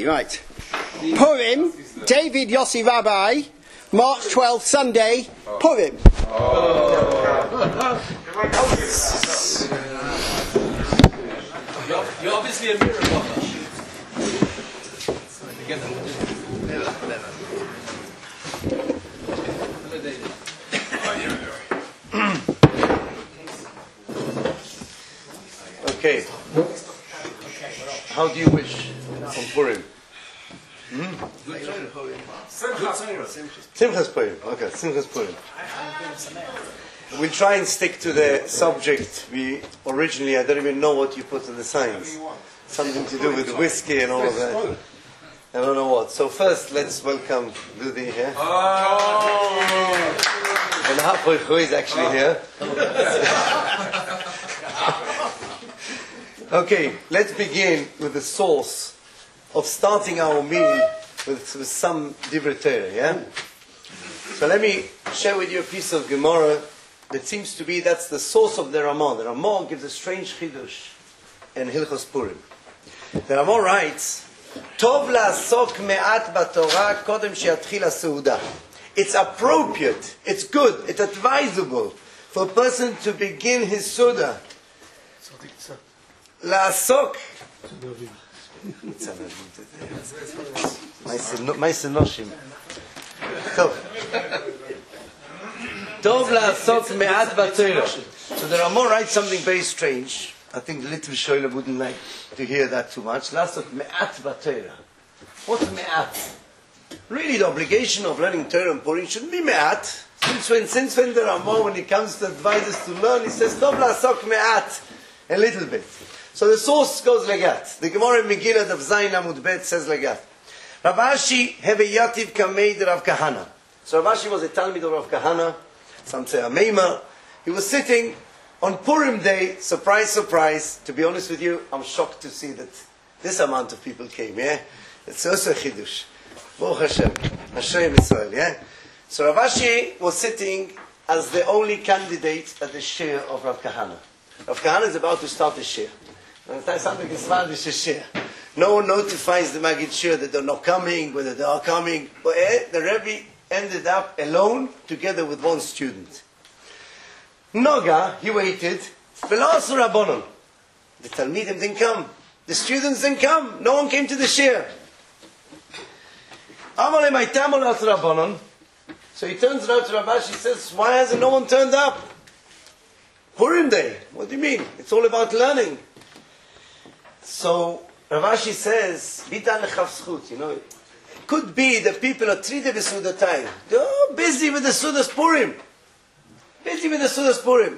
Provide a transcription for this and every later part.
Right. Purim, David Yossi Rabbi, March 12th, Sunday, Purim. You're obviously a mirror blogger. Okay. How do you wish on Purim? Simchas Purim. Okay, Simchas Purim. We'll try and stick to the subject. I don't even know what you put in the signs. Something to do with whiskey and all of that. I don't know what. So first, let's welcome Dudi here. And Hapoichu is actually here. Okay, let's begin with the source of starting our meal with some Divrei Torah, yeah? So let me share with you a piece of Gemara that seems to be, that's the source of the Ramah. The Ramah gives a strange chidush in Hilchos Purim. The Ramah writes, Tov la'asok me'at b'Torah kodem she'atchil ha'seudah. It's appropriate, it's good, it's advisable for a person to begin his Suda. La'asok. Ma'ase noshim. Tov la'asok me'at b'Torah. So the Ramah writes something very strange. I think the little Shoila wouldn't like to hear that too much. La'asok me'at b'Torah. What's me'at? Really, the obligation of learning Torah and Purim shouldn't be me'at. Since when the Ramah, when he comes to advise us to learn, he says, Tov la'asok me'at. A little bit. So the source goes like that. The Gemara in Megillah of Zayin Amud Bet says like that. Rav Ashi heve yativ kamei de Rav Kahana. So Rav Ashi was a Talmid of Rav Kahana. Some say a Meima. He was sitting on Purim day. Surprise, surprise. To be honest with you, I'm shocked to see that this amount of people came. Yeah, it's also a chidush. Baruch Hashem, Hashem Yisrael. Yeah. So Rav Ashi was sitting as the only candidate at the shir of Rav Kahana. Rav Kahana is about to start the shir. No one notifies the Maggid Shir that they're not coming, whether they are coming. But the Rebbe ended up alone together with one student. Noga, he waited. The Talmidim didn't come. The students didn't come. No one came to the Shir. So he turns around to Rav Ashi, he says, why hasn't no one turned up? Purim day. What do you mean? It's all about learning. So Rav Ashi says, you know, it could be that people are treated with Suda time. They're busy with the Sudas Purim. Busy with the Sudas Purim.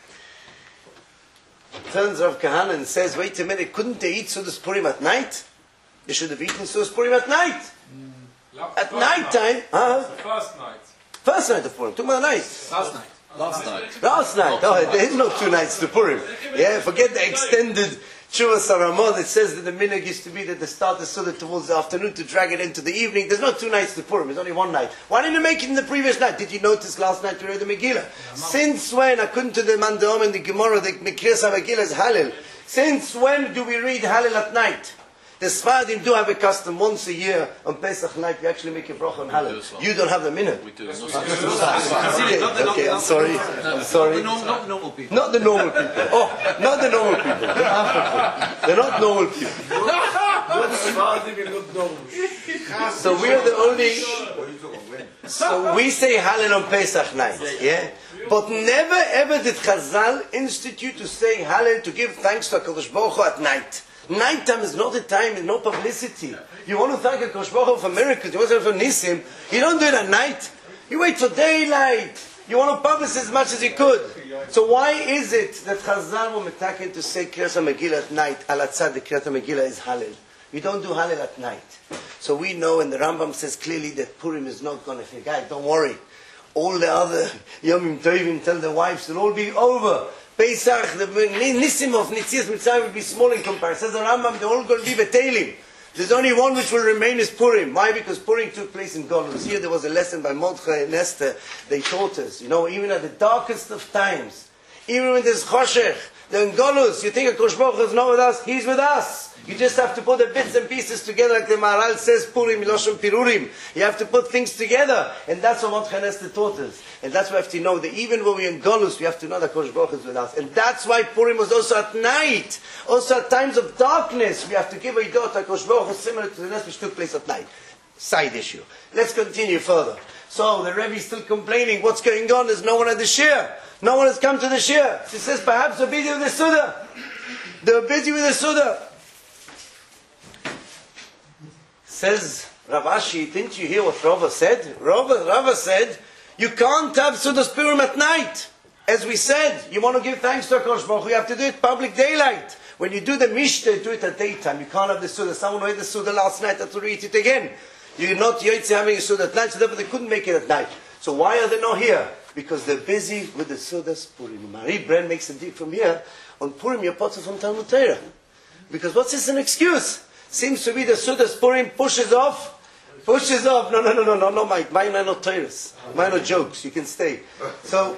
Turns Rav Kahana and says, wait a minute, couldn't they eat Sudas Purim at night? They should have eaten Sudas Purim at night. At night time. First night. First night of Purim. Talking about the night. Last night. Last night. Oh, there is no 2 nights to Purim. Yeah, forget the extended Shuvas Saramah that says that the minhag is to be that they start the Suda towards the afternoon to drag it into the evening. There's not 2 nights to Purim. There's only 1 night. Why didn't you make it in the previous night? Did you notice last night we read the Megillah? Since when, according to the Mandom and the Gemara, the Mekriyas HaMegillah is Hallel. Since when do we read Hallel at night? The Sfardim do have a custom once a year on Pesach night. We actually make a bracha on Hallel. You don't have the minhag. We do. Okay, I'm sorry. Not the normal people. Not the normal people. Oh, not the normal people. They're not normal people. So we are the only. So we say Hallel on Pesach night. Yeah. But never ever did Chazal institute to say Hallel to give thanks to HaKadosh Baruch Hu at night. Nighttime is not a time, there's no publicity. You want to thank HaKadosh Baruch Hu for miracles, you want to thank for Nisim, you don't do it at night. You wait for daylight. You want to publish as much as you could. So why is it that Chazal were metaken to say Kriyat HaMegillah at night? Al-Atzad, the Kriyat HaMegillah is Hallel. You don't do Hallel at night. So we know, and the Rambam says clearly that Purim is not going to forget. Don't worry. All the other Yomim Tovim tell their wives it'll all be over. Pesach, the Nisim of Nitzias Mitzrayim will be small in comparison. Says the Rambam, they're all going to be Betelim. There's only one which will remain is Purim. Why? Because Purim took place in Golus. Here there was a lesson by Mordechai and Esther. They taught us, even at the darkest of times, even when there's Choshech, they're in Golus. You think HaKadosh Baruch Hu is not with us? He's with us. You just have to put the bits and pieces together, like the Maharal says, Purim, Miloshem Pirurim. You have to put things together. And that's what Mount Chanesta taught us. And that's why we have to know that even when we're in Golus, we have to know that Kosh Baruch is with us. And that's why Purim was also at night. Also at times of darkness. We have to give a Yidot to Kosh Baruch, similar to the rest which took place at night. Side issue. Let's continue further. So the Rebbe is still complaining. What's going on? There's no one at the Shir. No one has come to the Shir. She says, perhaps they're busy with the Suda. They're busy with the Suda. Says Rav Ashi, didn't you hear what Rava said? Rava said, you can't have Sudas Purim at night. As we said, you want to give thanks to HaKadosh Baruch Hu, you have to do it public daylight. When you do the Mishteh, do it at daytime. You can't have the Suda. Someone who had the Suda last night had to read it again. You're not Yotze having a Suda at night, so therefore they couldn't make it at night. So why are they not here? Because they're busy with the Sudas Purim. Marie Bren makes a deal from here. On Purim, you're potter from Talmud Torah. Because what's this an excuse? Seems to be the Sudas Purim pushes off. No, Mike. Mine are not Torahs. Mine are jokes. You can stay. So,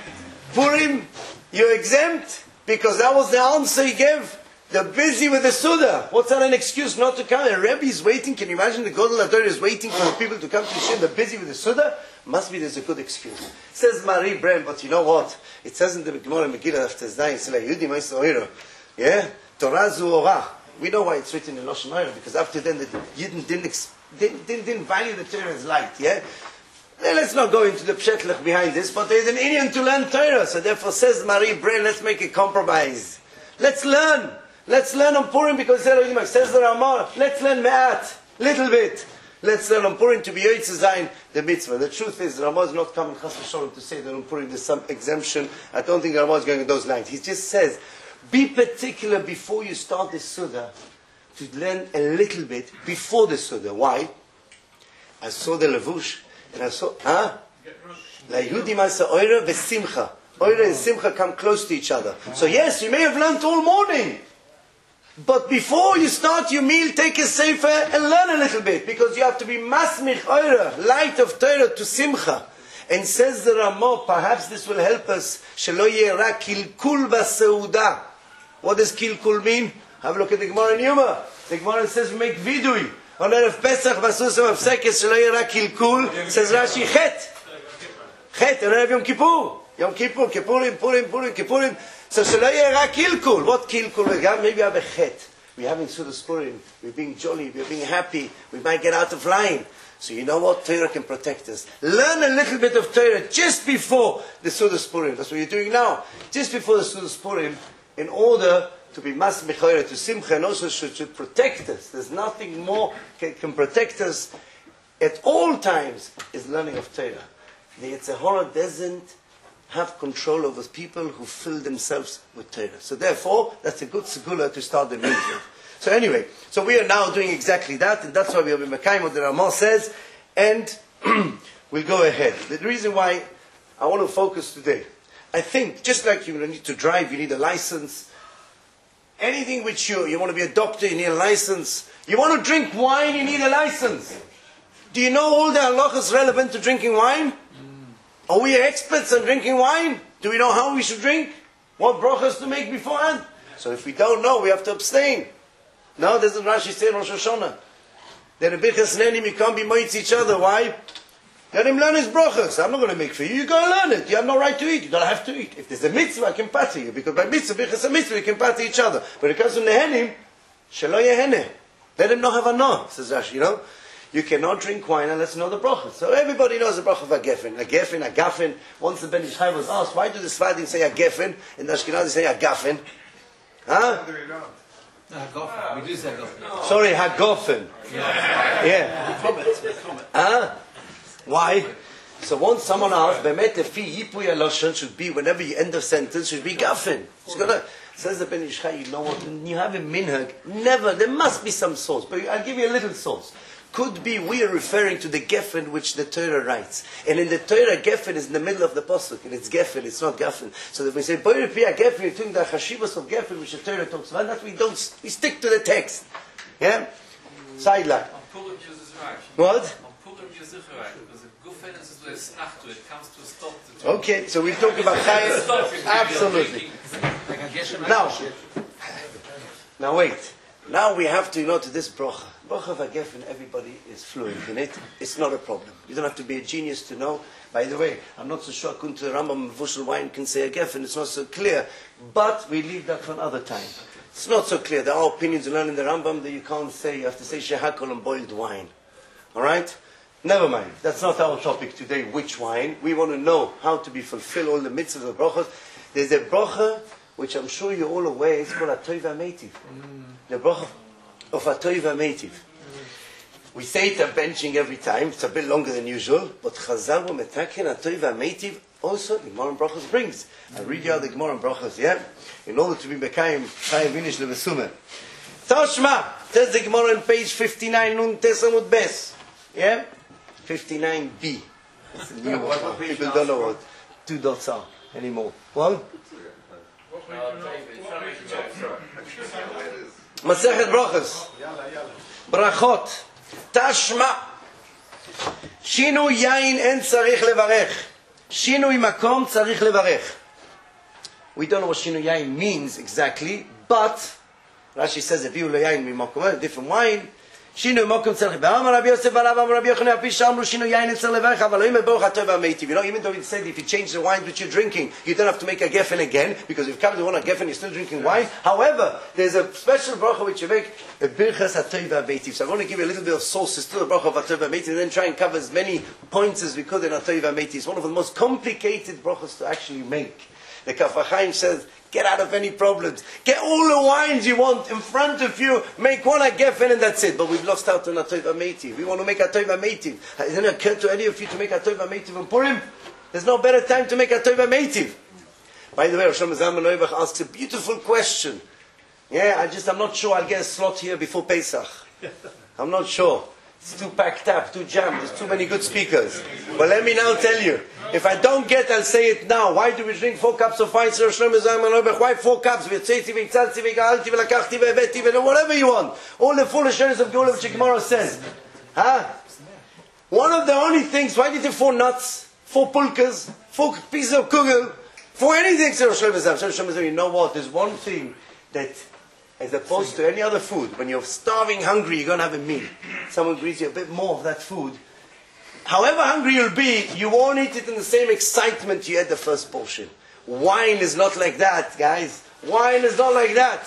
Purim, you're exempt because that was the answer he gave. They're busy with the Suda. What's that an excuse not to come? The Rebbe is waiting. Can you imagine the Godel HaTorah is waiting for the people to come to the Shem? They're busy with the Suda. Must be there's a good excuse. Says Marie Bren, but you know what? It says in the Gemara Megillah after Zayin, it's like Yudi Ma'aseh Oira. Yeah? Torah zu Orah. We know why it's written in Lashon Hara, because after then the Yidden didn't value the Torah as light, yeah? Let's not go into the pshetlech behind this, but there's an Indian to learn Torah, so therefore says Marie Bren, let's make a compromise. Let's learn. Let's learn on Purim, because says the Ramah, let's learn Me'at, little bit. Let's learn on Purim to be Yotze Zayin, the mitzvah. The truth is, the Ramah is not coming Chas v'Sholom to say that on Purim there's some exemption. I don't think the Ramah is going in those lines. He just says, be particular before you start the Suda to learn a little bit before the Suda. Why? I saw the Levush and I saw, La Yehudi Ma'aseh Oira v'Simcha. Oira and Simcha come close to each other. So yes, you may have learned all morning. But before you start your meal, take a sefer and learn a little bit. Because you have to be masmich Oira, light of Torah to Simcha. And says the Ramah, perhaps this will help us. Shelo yera kilkul b'seuda. What does kilkul mean? Have a look at the Gemara in Yuma. The Gemara says we make vidui. On Erev Pesach, Basusam of Sekes, Shelo yera kilkul. Says Rashi, chet. Chet, on Erev Yom Kippur. Yom Kippur, Kippurim. So Shelo yera kilkul. What kilkul? Maybe we have a chet. We're having Sudas Purim. We're being jolly. We're being happy. We might get out of line. So you know what? Torah can protect us. Learn a little bit of Torah just before the Sudas Purim. That's what you're doing now. Just before the Sudas Purim, in order to be mas mechoyer to Simcha, and also should protect us. There's nothing more can protect us at all times is learning of Torah. The Yetzer Hara doesn't have control over people who fill themselves with Torah. So therefore, that's a good segula to start the meeting. So anyway, so we are now doing exactly that, and that's why we are in Mekayim what the Ramah says, and we'll go ahead. The reason why I want to focus today, I think, just like you need to drive, you need a license. Anything which you want to be a doctor, you need a license. You want to drink wine, you need a license. Do you know all the halachas relevant to drinking wine? Are we experts on drinking wine? Do we know how we should drink? What brachas to make beforehand? So if we don't know, we have to abstain. No, doesn't Rashi say in Rosh Hashanah? Then a Birchas Nenim, you can't be moitz each other. Why? Let him learn his brachas. I'm not going to make for you. You got to learn it. You have no right to eat. You don't have to eat. If there's a mitzvah, I can pata you. Because by mitzvah, Birchas a mitzvah, you can pata each other. But when it comes to Nehenim, Shelo Yeheneh. Let him not have a no, says Rashi, you know. You cannot drink wine unless you know the bracha. So everybody knows the bracha of a gefen. A gefen, a gafen. Once the Ben Ish Chai was asked, why do the Sfadim say a gefen and the Ashkenazi say a gafen? Huh? We do say Hagofen. Sorry, hagofen. Yeah. Huh? Why? So once someone asked, Bemet Efi Yipui Aloshan should be, whenever you end a sentence, should be gafen. Says the Ben Ish Chai, you know what? When you have a minhag, never, there must be some source. But I'll give you a little source. Could be we are referring to the Geffen which the Torah writes. And in the Torah, Geffen is in the middle of the Pasuk. And it's Geffen, it's not Gaffen. So if we say, Boire Pia Geffen, you're doing the Chashivas of Geffen which the Torah talks about, that we stick to the text. Yeah? Sideline. What? Because the Gufen is to a snach to it, comes to a stop. Okay, so we'll talk about Chayim. Absolutely. Now wait. Now we have to to this bracha. Bracha v'gefen, everybody is fluent in it. It's not a problem. You don't have to be a genius to know. By the way, I'm not so sure according to the Rambam, Vushel wine can say a gefen. It's not so clear. But we leave that for another time. It's not so clear. There are opinions you learn in the Rambam that you can't say. You have to say shehakol on boiled wine. All right? Never mind. That's not our topic today, which wine. We want to know how to fulfill all the mitzvahs of the brachas. There's a bracha, which I'm sure you're all aware, it's called Atoiv HaMeitiv. The bracha of Atoiv HaMeitiv. We say it at benching every time. It's a bit longer than usual. But Chazal were metaken Atoiv HaMeitiv. Also, the Gemara and Brachos brings. I'll read you out the Gemara and Brachos, yeah? In order to be Mekayim, Chayim Vinish Levesumer. Toshma! Says the Gemara on page 59, Nun Tesamut Bes. Yeah? 59b. It's a new one. People don't know what 2 dots are anymore. What? Masechet Brachos. Brachot. Tashma. Shinu yain en tzarich levarech. Shinu makom tzarich levarech. We don't know what shinu yain means exactly, but Rashi says if you yain mimakom, different wine. Shinu makom tzarich. Ba'amar Rabbi Yosef ba'Rabam Rabbi Yochanan Apisha amru shinu yain en tzarich levarech. Aval lo'im eboch atov ha'meitiv. You know, even though it said if you change the wine which you're drinking, you don't have to make a geffen again, because if you come to one a geffen, you're still drinking wine. However, there's a special bracha which you make, a birchas atov ha'meitiv. So I want to give you a little bit of sources to the bracha of atov ha'meitiv, and then try and cover as many points as we could in atov ha'meitiv. It's one of the most complicated brachas to actually make. The Kaf HaChaim says, get out of any problems. Get all the wines you want in front of you. Make one a geffen and that's it. But we've lost out on Atov HaMeitiv. We want to make Atov HaMeitiv. Has it occurred to any of you to make Atov HaMeitiv on Purim? There's no better time to make Atov HaMeitiv. By the way, Rosh Zalman Auerbach asks a beautiful question. Yeah, I'm not sure I'll get a slot here before Pesach. I'm not sure. It's too packed up, too jammed. There's too many good speakers. But let me now tell you. If I don't get, I'll say it now. Why do we drink 4 cups of wine? Why 4 cups? Whatever you want. All the foolishness of Geula which Gemara says. Huh? One of the only things, why did you 4 nuts, 4 pulkas, 4 pieces of kugel, 4 anything? You know what? There's one thing that, as opposed to any other food, when you're starving, hungry, you're going to have a meal. Someone brings you a bit more of that food. However hungry you'll be, you won't eat it in the same excitement you had the first portion. Wine is not like that, guys. Wine is not like that.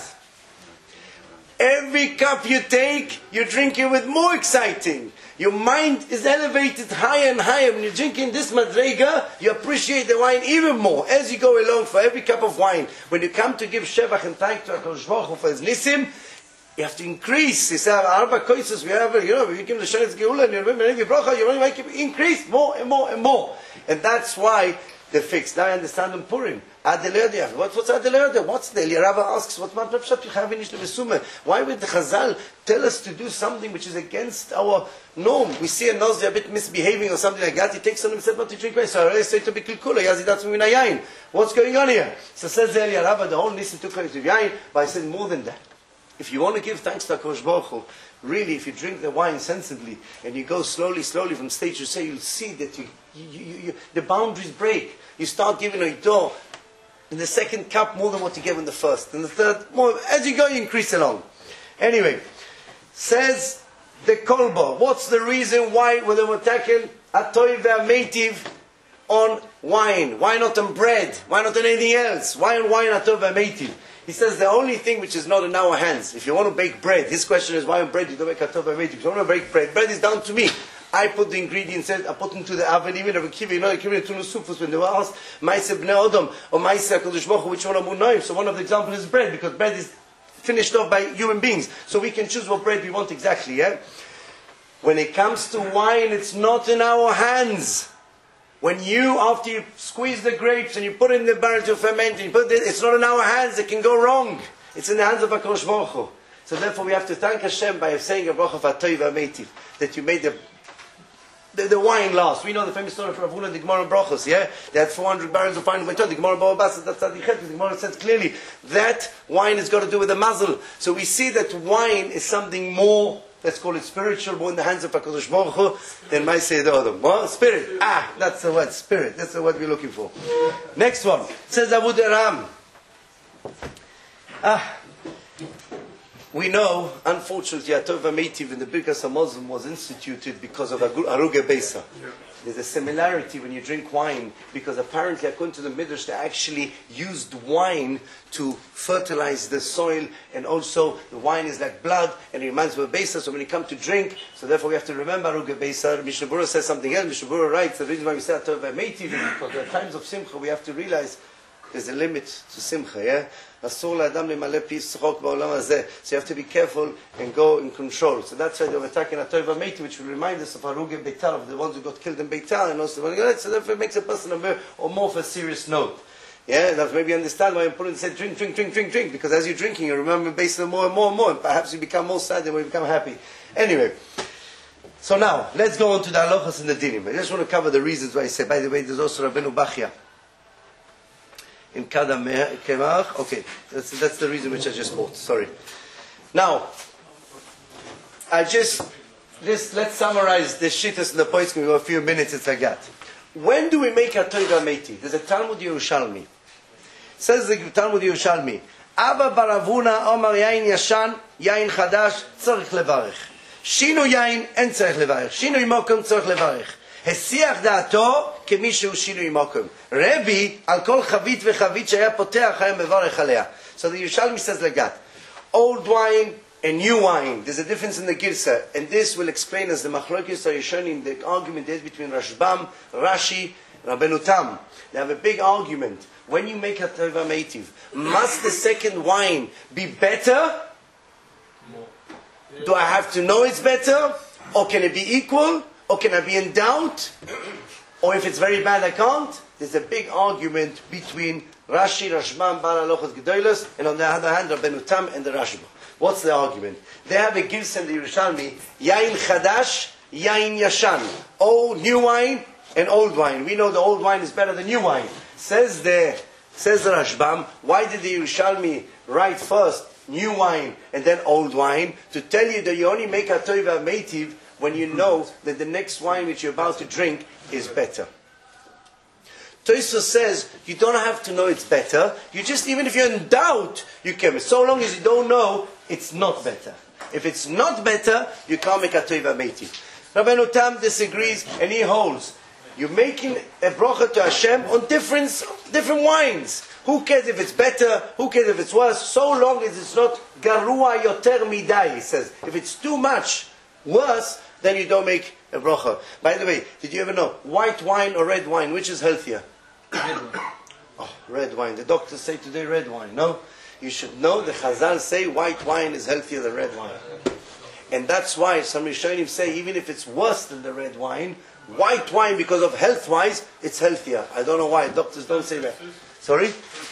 Every cup you take, you drink it with more exciting. Your mind is elevated higher and higher. When you're drinking this madrega, you appreciate the wine even more. As you go along, for every cup of wine, when you come to give shevach and thank to HaKadosh Baruch Hu for his nisim, you have to increase. You say, Arba Koises, we have, we give the Sheretz Geula, and you remember every bracha, you want to make it increase more and more and more. And that's why they're fixed. Now I understand in Purim. Adelerde. What's Adelerde? What's the Rava asks, why would the Chazal tell us to do something which is against our norm? We see a Nazi a bit misbehaving or something like that. He takes something and says not to drink wine. So I say to be kilkula. Yazi, what's going on here? So says the Rava, the whole Nisim took place with yain, but I said more than that. If you want to give thanks to HaKadosh Baruch Hu, really, if you drink the wine sensibly and you go slowly from stage to stage, you'll see that the boundaries break. You start giving a door in the second cup more than what you gave in the first, and the third more. As you go, you increase along. Anyway, says the Kolba, what's the reason why when they were taken Atoiv HaMeitiv on wine? Why not on bread? Why not on anything else? Why on wine Atoiv HaMeitiv? He says the only thing which is not in our hands, if you want to bake bread, his question is why on bread you don't make Atoiv HaMeitiv? If you want to bake bread is down to me. I put the ingredients in, I put them to the oven, even if you know, the Sufus, when they were asked, Maise Bnei Adam, or Maise HaKadosh Baruch Hu, which one are more known? So one of the examples is bread, because bread is finished off by human beings. So we can choose what bread we want exactly, yeah? When it comes to wine, it's not in our hands. When after you squeeze the grapes and you put it in the barrel to ferment, and it's not in our hands, it can go wrong. It's in the hands of HaKadosh Baruch Hu. So therefore we have to thank Hashem by saying a bracha of Atoiv HaMeitiv, that you made the wine last. We know the famous story of Rav Huna and the Gemara and Brachos, yeah? They had 400 barrels of wine. The Gemara Bava Basra, that's Tzadichet. The Gemara says clearly that wine has got to do with the mazel. So we see that wine is something more, let's call it spiritual, more in the hands of HaKadosh Baruch Hu than my Seder Adam. What? Spirit. That's the word, spirit. That's the word we're looking for. Next one. It says Avud Aram. We know, unfortunately, Atov Meitiv in the Birkas HaMazon was instituted because of Aruga Beisa. There's a similarity when you drink wine, because apparently, according to the Midrash, they actually used wine to fertilize the soil, and also the wine is like blood, and it reminds me of Beisa, so when you come to drink, so therefore we have to remember Aruga Beisa. Mishnah Berurah says something else. Mishnah Berurah writes, the reason why we say Atov Meitiv is because at times of Simcha, we have to realize there's a limit to Simcha, yeah? So you have to be careful and go in control. So that's why they were attacking Atov Meitiv, which will remind us of Aruga Beitar, of the ones who got killed in Beitar, and also so therefore it makes a person or more of a serious note. Yeah, that's maybe understand why important said drink, because as you're drinking, you remember based on more and more and more, and perhaps you become more sad than you become happy. Anyway, so now let's go on to the halachas and the dinim. I just want to cover the reasons why I say. By the way, there's also Rabbeinu Bachya in Kadam Kemach. Okay, that's the reason which I just bought. Sorry. Now, let's summarize the shittas and the points. We have a few minutes. It's like that. When do we make Atov Meitiv? There's a Talmud Yerushalmi. Says the Talmud Yerushalmi, Abba Baravuna Omar Yain Yashan Yain Chadash Tzarich Levarich. Shinu Yain En Tzarich Levarich. Shinu Imokum Tzarich Levarich. הסיח דעתו כמי שהוא שינוי מוקם. רבי, על כל חבית וחבית שהיה פותח היה מברך עליה. So the Yerushalmi says like that. Old wine and new wine. There's a difference in the Girsa. And this will explain as the Machlokes are showing the argument there between Rashbam, Rashi, and Rabbeinu Tam. They have a big argument. When you make a Atov Meitiv, must the second wine be better? Do I have to know it's better? Or can it be equal? Or can I be in doubt? Or if it's very bad, I can't? There's a big argument between Rashi, Rashbam, Baal Halochos Gedolos, and on the other hand, Rabbeinu Tam and the Rashba. What's the argument? They have a Girs in the Yerushalmi, Yain Chadash, Yain Yashan. Old, new wine, and old wine. We know the old wine is better than new wine. Says the Rashbam, why did the Yerushalmi write first new wine and then old wine? To tell you that you only make Atov Meitiv when you know that the next wine which you're about to drink is better. Tosfos says you don't have to know it's better. You just, even if you're in doubt, you can. So long as you don't know, it's not better. If it's not better, you can't make Atov Meitiv. Rabbeinu Tam disagrees, and he holds you're making a bracha to Hashem on different wines. Who cares if it's better? Who cares if it's worse? So long as it's not garua yoter midai, he says. If it's too much worse, then you don't make a bracha. By the way, did you ever know, white wine or red wine, which is healthier? Red wine. Oh, red wine. The doctors say today red wine. No? You should know, the Chazal say white wine is healthier than red wine. And that's why some Rishonim say, even if it's worse than the red wine, white wine, because of health-wise, it's healthier. I don't know why. Doctors don't say that. Sorry?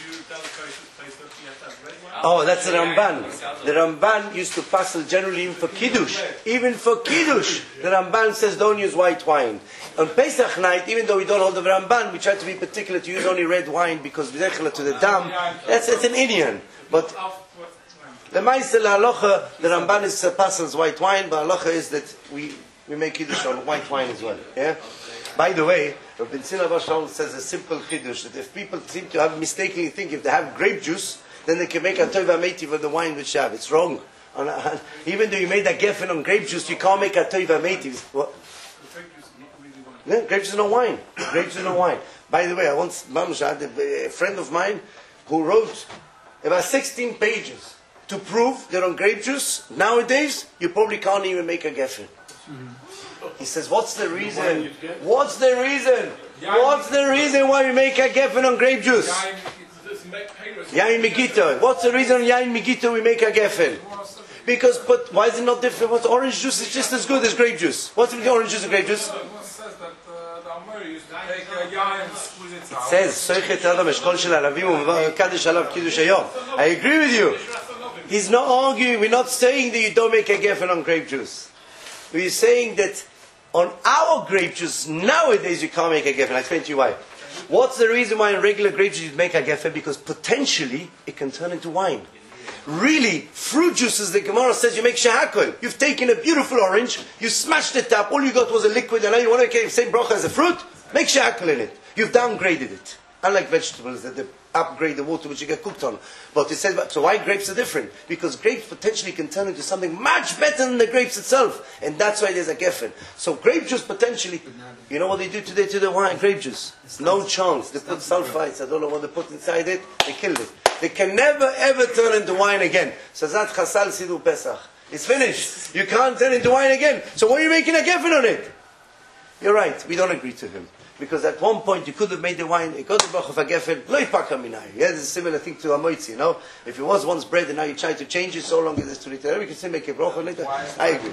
Oh, that's the Ramban. The Ramban used to passel generally even for Kiddush. Even for Kiddush, the Ramban says don't use white wine. On Pesach night, even though we don't hold the Ramban, we try to be particular to use only red wine because v'zechla to the dam. That's an Indian. But the Ma'aseh Halacha, the Ramban is passels white wine, but Halacha is that we make Kiddush on white wine as well. Yeah. By the way, Rabbi Tzina Bar Shaul says a simple Kiddush that if people seem to have mistakenly think if they have grape juice, then they can make a Atov Meitiv of the wine which they have. It's wrong. Even though you made a geffen on grape juice, you can't make a Atov Meitiv. What? Yeah, grape juice is no wine. Grape juice is no wine. By the way, I had a friend of mine who wrote about 16 pages to prove that on grape juice, nowadays, you probably can't even make a geffen. He says, what's the reason? What's the reason? What's the reason why we make a geffen on grape juice? Yain Megitto. What's the reason on Yain Megitto we make a geffen? Because, but why is it not different? What's orange juice is just as good as grape juice. What's the orange juice and grape juice? It says, I agree with you. He's not arguing, we're not saying that you don't make a geffen on grape juice. We're saying that on our grape juice, nowadays you can't make a geffen. I'll explain to you why. What's the reason why in regular grape juice you make a geffen? Because potentially it can turn into wine. Really, fruit juices, the Gemara says you make shehakol. You've taken a beautiful orange, you smashed it up, all you got was a liquid, and now you want to make the same bracha as a fruit? Make shehakol in it. You've downgraded it. Unlike vegetables, that the upgrade the water which you get cooked on. But it says, so why grapes are different? Because grapes potentially can turn into something much better than the grapes itself. And that's why there's a geffen. So grape juice potentially, you know what they do today to the wine? Grape juice. No chance. They put sulfites, I don't know what they put inside it, they killed it. They can never ever turn into wine again. So Zat Chasal Sidu Pesach. It's finished. You can't turn into wine again. So why are you making a geffen on it? You're right, we don't agree to him. Because at one point you could have made the wine, it got the bracha of a geffen, lo yipaka minai. Yeah, it's a similar thing to a moitzi, you know. If it was once bread and now you try to change it, so long as it's to return, we can still make a bracha later. I agree.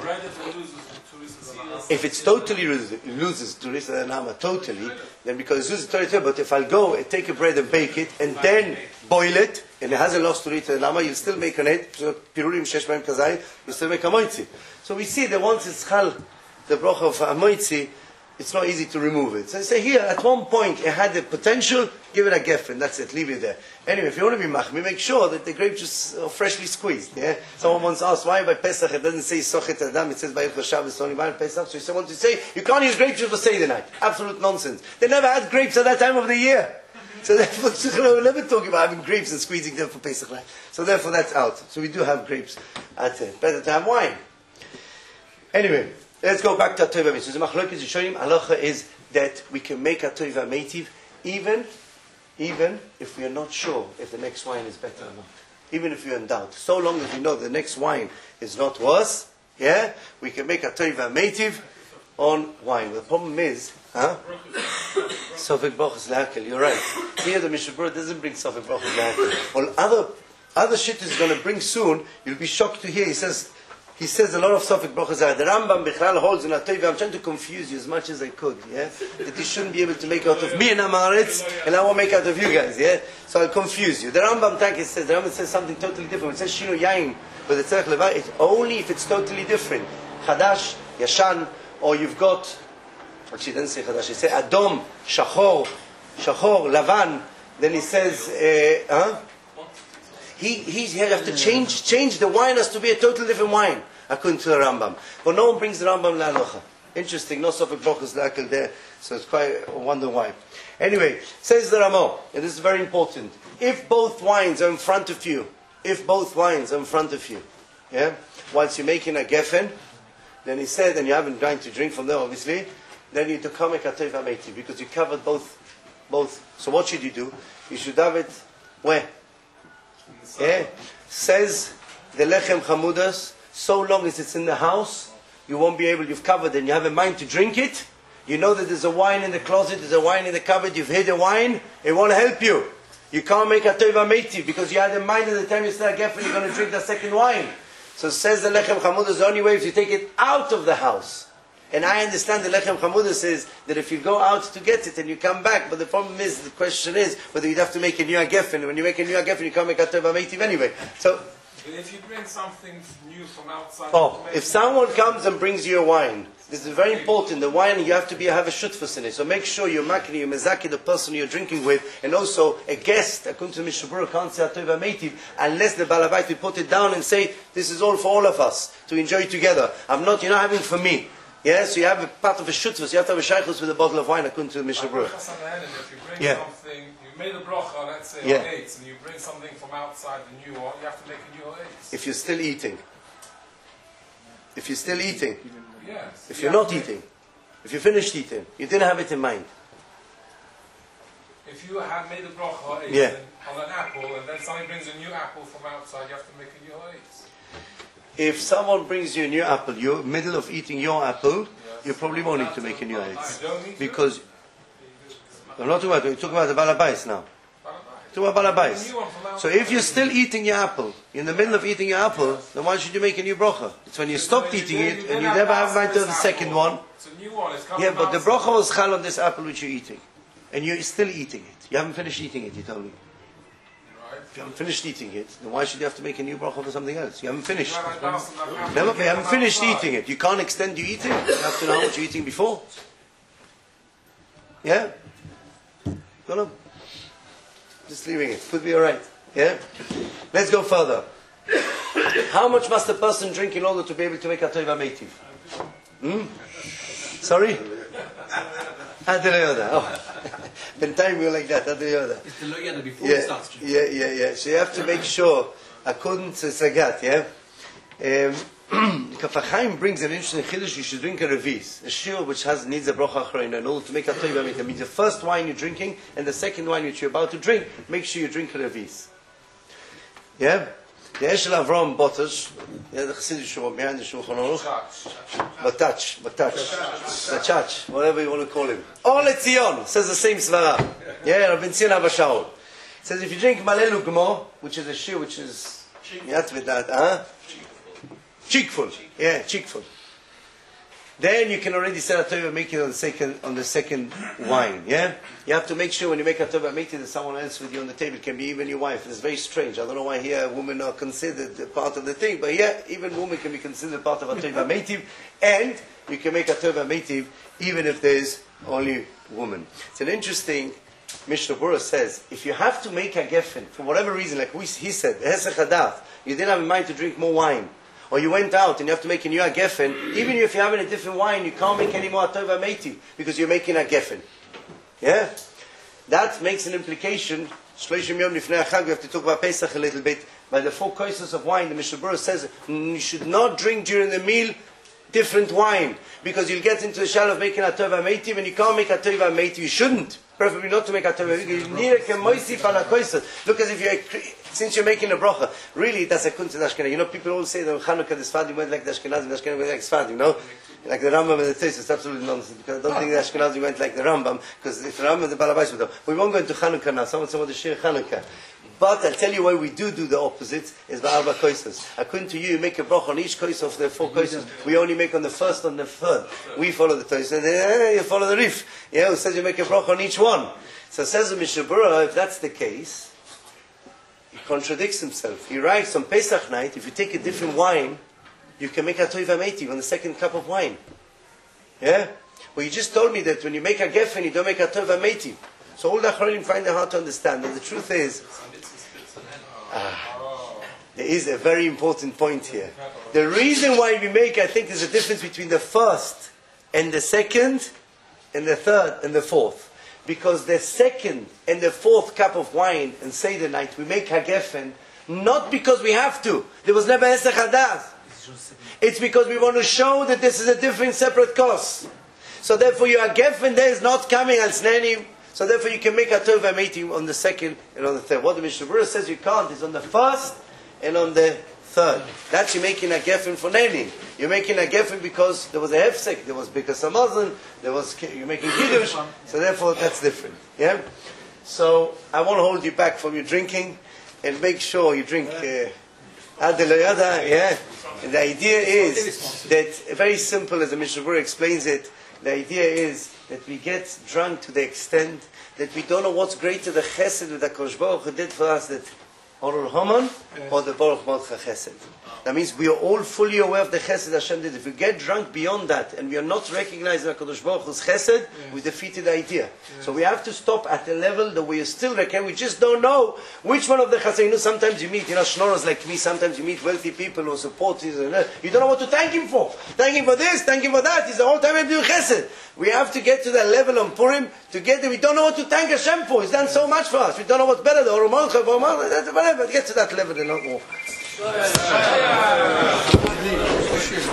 If it's totally loses Turisa and Nama, totally, then because it loses Turisa, but if I'll go and take a bread and bake it, and then boil it, and it hasn't lost Turisa and Nama, you'll still make an eight, Pirurim Shesh Maim Kazai, you'll still make a moitzi. So we see that once it's chal, the bracha of a moitzi, it's not easy to remove it. So I say here, at one point, it had the potential, give it a geffen, that's it, leave it there. Anyway, if you want to be machmi, make sure that the grape juice are freshly squeezed. Yeah? Someone once asked, why by Pesach it doesn't say Sochet Adam, it says by Shabbos, only by Pesach. So someone to say, you can't use grape juice for Seder night. Absolute nonsense. They never had grapes at that time of the year. So therefore, we're never talking about having grapes and squeezing them for Pesach night. So therefore, that's out. So we do have grapes at it. Better to have wine. Anyway. Let's go back to Atoiva Meitiv. So the Machlokes Rishonim halacha is that we can make Atoiva Meitiv even if we are not sure if the next wine is better or not. Even if you're in doubt. So long as we know the next wine is not worse, yeah, we can make Atoiva Meitiv on wine. The problem is, Sofek Brachos Le'akel, you're right. Here the Mishnah Berurah doesn't bring Sofek Brachos Le'akel. Well, other shit is going to bring soon. You'll be shocked to hear. He says a lot of Sofek Brachos. The Rambam Bichlal holds in Atoiva. I'm trying to confuse you as much as I could. Yeah, that you shouldn't be able to make out of me and Amaretz, and I won't make out of you guys. Yeah, so I'll confuse you. The Rambam says something totally different. It says Shino Yain, but the Tzarech Levai. It's only if it's totally different. Chadash, Yashan, or you've got. Actually, he doesn't say Chadash. He says Adom, Shachor, Lavan. Then he says, He have to change the wine has to be a totally different wine, according to the Rambam. But no one brings the Rambam La'alocha. Interesting, no Sofek Brachos Le'akel there, so it's quite a wonder why. Anyway, says the Ramo, and this is very important. If both wines are in front of you, yeah, whilst you're making a geffen, then he said, and you haven't trying to drink from there, obviously, then you to come make Atoiva Meitiv, because you covered both. So what should you do? You should have it where? Yeah. Says the Lechem Chamudas, so long as it's in the house, you won't be able, you've covered and you have a mind to drink it, you know that there's a wine in the closet, there's a wine in the cupboard, you've hid a wine, it won't help you. You can't make a Atoiva Meitiv because you had in mind at the time you start geffen, you're going to drink the second wine. So says the Lechem Chamudas, the only way is you take it out of the house. And I understand the Lechem Chamudas says that if you go out to get it and you come back, but the problem is, the question is whether you'd have to make a new geffen. When you make a new geffen, you can't make a Atoiva Meitiv anyway. So, but if you bring something new from outside, if someone comes and brings you a wine, this is very important. The wine you have to have a shutfus in it. So make sure you're makni, you're mezaki the person you're drinking with, and also a guest. According to Mishnah Berurah, can't say Atoiva Meitiv unless the balabait will put it down and say this is all for all of us to enjoy together. You're not having for me. Yeah, so you have a part of a shutfus. You have to have a shaychus with a bottle of wine, according to the Mishnah Berurah. If you bring something, you made a bracha, let's say, on eights, and you bring something from outside the new one, you have to make a new eights. If you're still eating. Yes. If you're not eating. If you finished eating. You didn't have it in mind. If you had made a bracha on an apple, and then somebody brings a new apple from outside, you have to make a new eights. If someone brings you a new apple, you're middle of eating your apple, you probably won't need to make a new eights. Because, I'm not talking about, we're talking about the balabais now. Talking about balabais. So if you're still eating your apple, in the middle of eating your apple, then why should you make a new bracha? It's when you stopped eating it, and you never have mind to the second one. Yeah, but the bracha was chal on this apple which you're eating. And you're still eating it. You haven't finished eating it, you told me. If you haven't finished eating it, then why should you have to make a new bracha for something else? You haven't finished. You haven't finished eating it. You can't extend your eating. You have to know what you're eating before. Yeah? Go on. Just leaving it. Could be alright. Yeah? Let's go further. How much must a person drink in order to be able to make a Atoiva Meitiv? Sorry? Oh. Bintayim we're like that. It's the loyada before it starts drinking. Yeah. So you have to make sure, according to Sagat, Kaf HaChaim brings an interesting chiddush. You should drink a revis, a shir which needs a bracha acharona in order to make a toiva meita. Means the first wine you're drinking and the second wine which you're about to drink, make sure you drink a revis. Yeah? The Eshel Avram Botas, the Chassidish Shulchan behind the Shulchan Aruch, Batach, whatever you want to call him. Or Letzion, says the same svara. Yeah, Rabbi Tzion Abba Shaul. Says if you drink Malelu Gmo, which is a shir which is, cheekful. Yeah, cheekful. Then you can already say a tova make it on the second wine. Yeah, you have to make sure when you make a tova make it that someone else with you on the table. It can be even your wife. It's very strange. I don't know why here women are considered part of the thing, but yeah, even women can be considered part of a tova meitiv, and you can make a tova meitiv even if there is only woman. It's an interesting. Mishnah Berurah says if you have to make a geffen for whatever reason, like he said, hesech hadath, you didn't have in mind to drink more wine. Or you went out and you have to make a new geffen, even if you're having a different wine, you can't make any more tova meiti because you're making a geffen. Yeah? That makes an implication. Shloshim Yom Lifnei HaChag, we have to talk about Pesach a little bit. By the 4 kosos of wine, the Mishnah Berurah says you should not drink during the meal different wine because you'll get into the shal of making a tova meiti and you can't make a tova meiti. You shouldn't. Preferably not to make a tova meiti. Look, as if you're since you're making a bracha, really that's a kunst in Ashkenaz. You know, people all say that Chanukah the Sfadim went like the Ashkenazim, the Ashkenazim went like Sfadim, no? Like the Rambam and the Tzitz, it's absolutely nonsense. Because I don't think the Ashkenazim went like the Rambam, because if the Rambam and the Balabais would have. We won't go into Chanukah now, someone to share Chanukah. But I'll tell you why we do the opposite, is by Arba Koisos. According to you make a bracha on each kois of the 4 koisos. We only make on the first and the third. We follow the Tois, and you follow the Rif. Yeah, who says you make a bracha on each one. So says the Mishnah Berurah, if that's the case, he contradicts himself. He writes on Pesach night, if you take a different wine, you can make a toiva meiti on the second cup of wine. Yeah? Well, you just told me that when you make a geffen, you don't make a toiva meiti. So all the Acharonim find it hard to understand. And the truth is, there is a very important point here. The reason why we make, I think, there's a difference between the first and the second and the third and the fourth. Because the second and the 4th cup of wine and Seder night we make hagefen not because we have to. There was never hesech hadath. It's because we want to show that this is a different separate course. So therefore your hagefen there is not coming as nenim. So therefore you can make a tova meiti on the second and on the third. What the Mishnah Berurah says you can't is on the first and on the third. That's you making a geffen for nenim. You're making a geffen because there was a hefsek, there was because Hamazon, you're making kiddush, so therefore that's different. Yeah. So I won't hold you back from your drinking, and make sure you drink Adeloyada. Yeah. And the idea is that very simple, as the Mishnah Berurah explains it. The idea is that we get drunk to the extent that we don't know what's greater the chesed that HaKadosh Baruch Hu did for us, that Orul Haman or the Baruch Malcha Chesed. That means we are all fully aware of the Chesed Hashem did. If we get drunk beyond that and we are not recognizing HaKadosh Baruch Hu's Chesed, we defeated the idea. So we have to stop at the level that we are still reckon. We just don't know which one of the Chesed. You know, sometimes you meet, schnorrers like me, sometimes you meet wealthy people who support you. You don't know what to thank him for. Thank him for this, thank him for that. He's the whole time doing Chesed. We have to get to that level on Purim to get there. We don't know what to thank Hashem for. He's done so much for us. We don't know what's better. The Orul Malcha, whatever. Get to that level and not more.